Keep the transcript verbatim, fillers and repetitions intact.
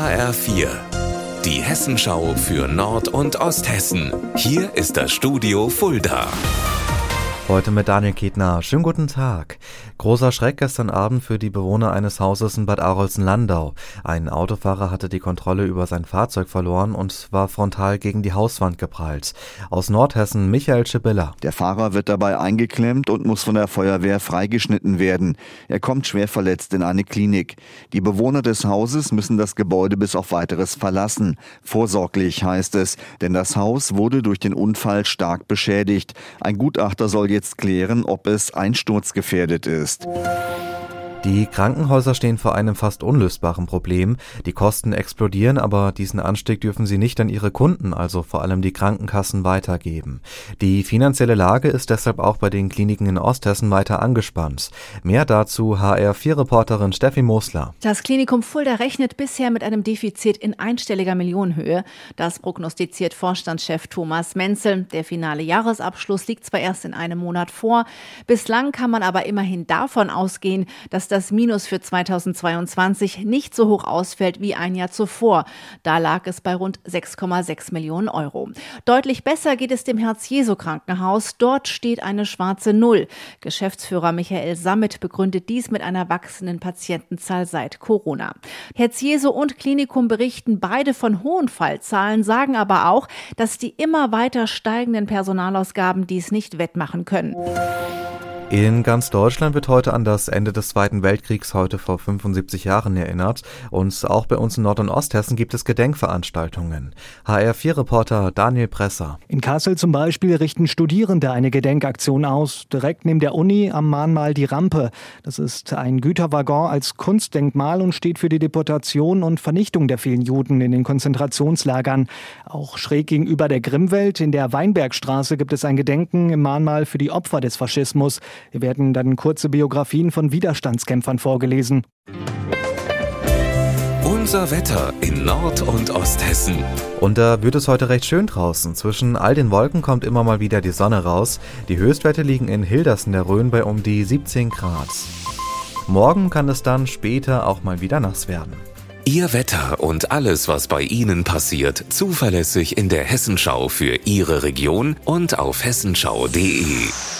H R vier, die Hessenschau für Nord- und Osthessen. Hier ist das Studio Fulda. Heute mit Daniel Ketner. Schönen guten Tag. Großer Schreck gestern Abend für die Bewohner eines Hauses in Bad Arolsen-Landau. Ein Autofahrer hatte die Kontrolle über sein Fahrzeug verloren und war frontal gegen die Hauswand geprallt. Aus Nordhessen Michael Schibilla. Der Fahrer wird dabei eingeklemmt und muss von der Feuerwehr freigeschnitten werden. Er kommt schwer verletzt in eine Klinik. Die Bewohner des Hauses müssen das Gebäude bis auf Weiteres verlassen. Vorsorglich heißt es, denn das Haus wurde durch den Unfall stark beschädigt. Ein Gutachter soll jetzt klären, ob es einsturzgefährdet ist. Die Krankenhäuser stehen vor einem fast unlösbaren Problem. Die Kosten explodieren, aber diesen Anstieg dürfen sie nicht an ihre Kunden, also vor allem die Krankenkassen, weitergeben. Die finanzielle Lage ist deshalb auch bei den Kliniken in Osthessen weiter angespannt. Mehr dazu H R vier Reporterin Steffi Mosler. Das Klinikum Fulda rechnet bisher mit einem Defizit in einstelliger Millionenhöhe. Das prognostiziert Vorstandschef Thomas Menzel. Der finale Jahresabschluss liegt zwar erst in einem Monat vor. Bislang kann man aber immerhin davon ausgehen, dass das Minus für zweitausendzweiundzwanzig nicht so hoch ausfällt wie ein Jahr zuvor. Da lag es bei rund sechs Komma sechs Millionen Euro. Deutlich besser geht es dem Herz-Jesu-Krankenhaus. Dort steht eine schwarze Null. Geschäftsführer Michael Sammet begründet dies mit einer wachsenden Patientenzahl seit Corona. Herz-Jesu und Klinikum berichten beide von hohen Fallzahlen, sagen aber auch, dass die immer weiter steigenden Personalausgaben dies nicht wettmachen können. In ganz Deutschland wird heute an das Ende des Zweiten Weltkriegs heute vor fünfundsiebzig Jahren erinnert. Und auch bei uns in Nord- und Osthessen gibt es Gedenkveranstaltungen. H R vier Reporter Daniel Presser. In Kassel zum Beispiel richten Studierende eine Gedenkaktion aus. Direkt neben der Uni am Mahnmal Die Rampe. Das ist ein Güterwaggon als Kunstdenkmal und steht für die Deportation und Vernichtung der vielen Juden in den Konzentrationslagern. Auch schräg gegenüber der Grimmwelt in der Weinbergstraße gibt es ein Gedenken im Mahnmal für die Opfer des Faschismus. Hier werden dann kurze Biografien von Widerstandskämpfern vorgelesen. Unser Wetter in Nord- und Osthessen. Und da wird es heute recht schön draußen. Zwischen all den Wolken kommt immer mal wieder die Sonne raus. Die Höchstwerte liegen in Hildersen der Rhön bei um die siebzehn Grad. Morgen kann es dann später auch mal wieder nass werden. Ihr Wetter und alles, was bei Ihnen passiert, zuverlässig in der Hessenschau für Ihre Region und auf hessenschau punkt de.